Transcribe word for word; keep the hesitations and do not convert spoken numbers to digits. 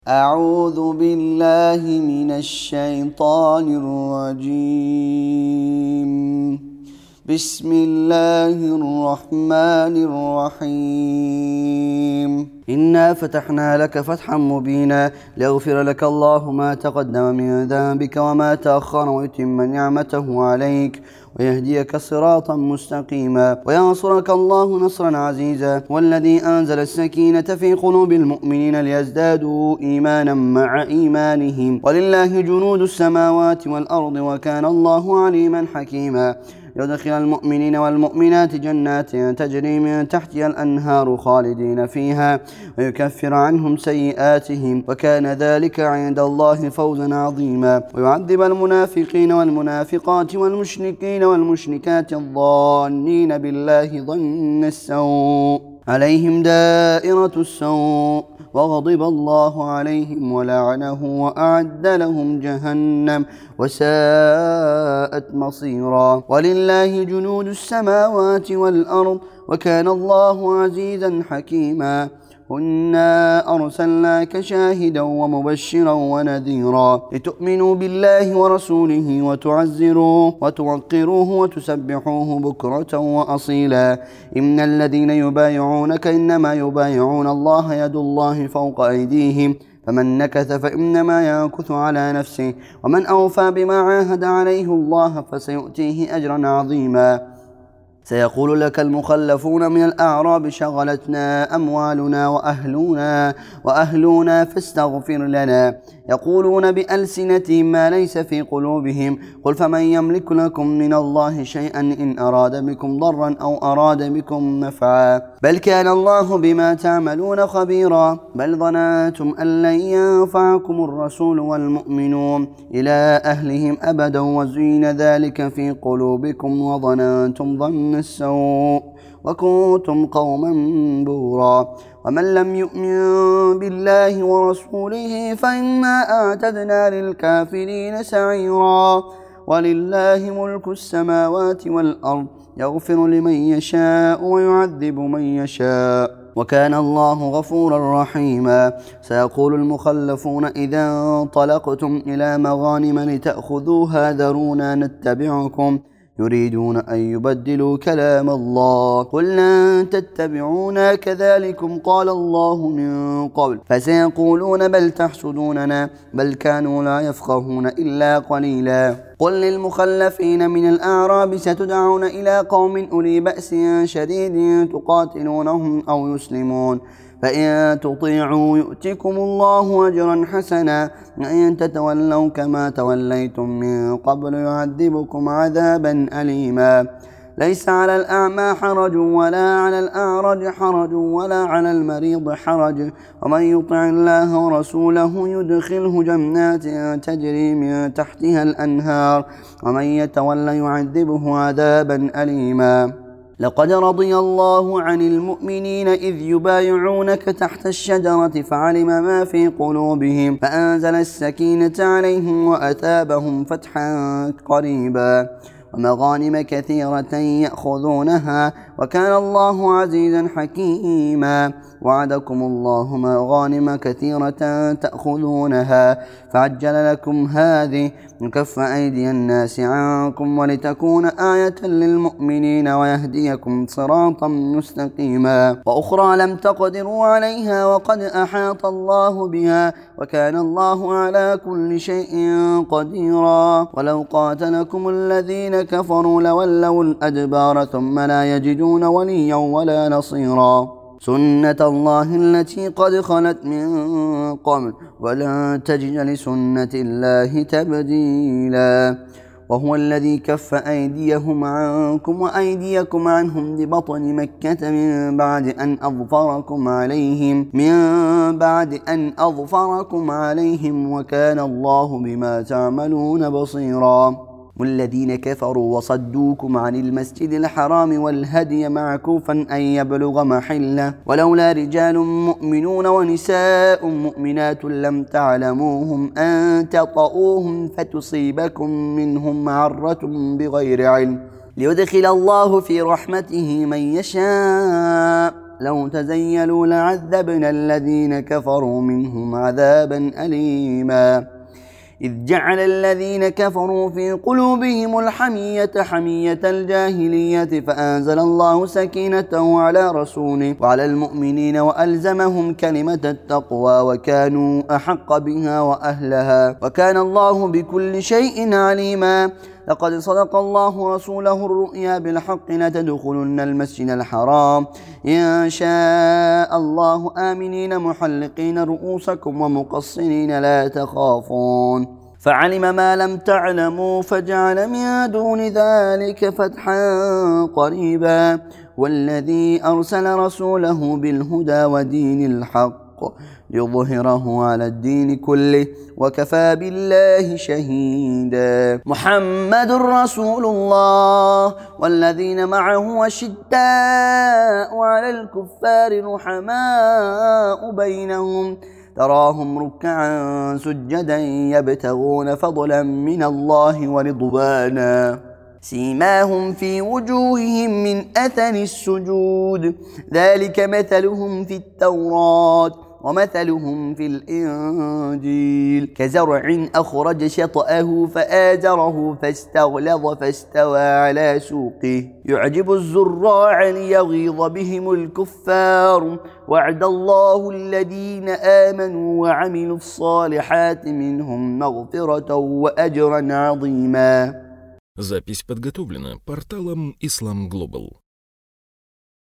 أعوذ بالله من الشيطان الرجيم. بسم الله الرحمن الرحيم. إنا فتحنا لك فتحا مبينا ليغفر لك الله ما تقدم من ذنبك وما تأخر ويتم نعمته عليك ويهديك صراطا مستقيما وينصرك الله نصرا عزيزا، والذي أنزل السكينة في قلوب المؤمنين ليزدادوا إيمانا مع إيمانهم، ولله جنود السماوات والأرض وكان الله عليما حكيما. يدخل المؤمنين والمؤمنات جنات تجري من تحتها الأنهار خالدين فيها ويكفر عنهم سيئاتهم، وكان ذلك عند الله فوزا عظيما. ويعذب المنافقين والمنافقات والمشركين والمشركات الظانين بالله ظن السوء عليهم دائرة السوء وغضب الله عليهم ولعنهم وأعد لهم جهنم وساءت مصيرا. ولله جنود السماوات والأرض وكان الله عزيزا حكيما. إنا أرسلناك شاهدا ومبشرا ونذيرا لتؤمنوا بالله ورسوله وتعزروه وتوقروه وتسبحوه بكرة وأصيلا. إن الذين يبايعونك إنما يبايعون الله يد الله فوق أيديهم، فمن نكث فإنما ينكث على نفسه، ومن أوفى بما عاهد عليه الله فسيؤتيه أجرا عظيما. سيقول لك المخلفون من الأعراب شغلتنا أموالنا وأهلنا وأهلنا فاستغفر لنا، يقولون بألسنتهم ما ليس في قلوبهم، قل فمن يملك لكم من الله شيئا إن أراد بكم ضرا أو أراد بكم نفعا، بل كان الله بما تعملون خبيرا. بل ظننتم أن لن ينفعكم الرسول والمؤمنون إلى أهلهم أبدا وزين ذلك في قلوبكم وظننتم ظن السوء وكنتم قوما بورا. ومن لم يؤمن بالله ورسوله فإنا أعتدنا للكافرين سعيرا. ولله ملك السماوات والأرض يغفر لمن يشاء ويعذب من يشاء، وكان الله غفورا رحيما. سيقول المخلفون إذا انطلقتم إلى مغانم لتأخذوها ذرونا نتبعكم، يريدون أن يبدلوا كلام الله، قل لن تتبعونا كذلكم قال الله من قبل، فسيقولون بل تحسدوننا بل كانوا لا يفقهون إلا قليلا. قل للمخلفين من الأعراب ستدعون إلى قوم أولي بأس شديد تقاتلونهم أو يسلمون، فإن تطيعوا يؤتكم الله أجرا حسنا، وإن تتولوا كما توليتم من قبل يعذبكم عذابا أليما. ليس على الأعمى حرج ولا على الأعرج حرج ولا على المريض حرج، ومن يطع الله ورسوله يدخله جنات تجري من تحتها الأنهار، ومن يتولى يعذبه عذابا أليما. لقد رضي الله عن المؤمنين إذ يبايعونك تحت الشجرة فعلم ما في قلوبهم فأنزل السكينة عليهم وأثابهم فتحا قريبا ومغانم كثيرة يأخذونها وكان الله عزيزا حكيما. وعدكم الله مغانم كثيرة تأخذونها فعجل لكم هذه وكف أيدي الناس عنكم ولتكون آية للمؤمنين ويهديكم صراطا مستقيما. وأخرى لم تقدروا عليها وقد أحاط الله بها وكان الله على كل شيء قديرا. ولو قاتلكم الذين كفروا لولوا الأدبار ثم لا يجدون وليا ولا نصيرا. سنة الله التي قد خلت من قبل ولن تجد لسنة الله تبديلا. وهو الذي كف أيديهم عنكم وأيديكم عنهم ببطن مكة من بعد أن أظفركم عليهم من بعد أن أظفركم عليهم وكان الله بما تعملون بصيرا. والذين كفروا وصدوكم عن المسجد الحرام والهدي معكوفا أن يبلغ محله ولولا رجال مؤمنون ونساء مؤمنات لم تعلموهم أن تطؤوهم فتصيبكم منهم معرة بغير علم ليدخل الله في رحمته من يشاء لو تزيلوا لعذبنا الذين كفروا منهم عذابا أليما إذ جعل الذين كفروا في قلوبهم الحمية حمية الجاهلية فأنزل الله سكينته على رسوله وعلى المؤمنين وألزمهم كلمة التقوى وكانوا أحق بها وأهلها وكان الله بكل شيء عليما لقد صدق الله رسوله الرؤيا بالحق لتدخلن المسجد الحرام إن شاء الله آمنين محلقين رؤوسكم ومقصرين لا تخافون فعلم ما لم تعلموا فجعل من دون ذلك فتحا قريبا والذي أرسل رسوله بالهدى ودين الحق ليظهره على الدين كله وكفى بالله شهيدا محمد رسول الله والذين معه أشداء على الكفار رحماء بينهم تراهم ركعا سجدا يبتغون فضلا من الله ورضوانا سيماهم في وجوههم من أثر السجود ذلك مثلهم في التوراة ومثلهم في الإنجيل كزرع أخرج شطأه فآزره فاستغلظ فاستوى على سوقه يعجب الزراع ليغيظ بهم الكفار وعد الله الذين آمنوا وعملوا الصالحات منهم مغفرة وأجرا عظيما. Запись подготовлена порталом Ислам Глобал.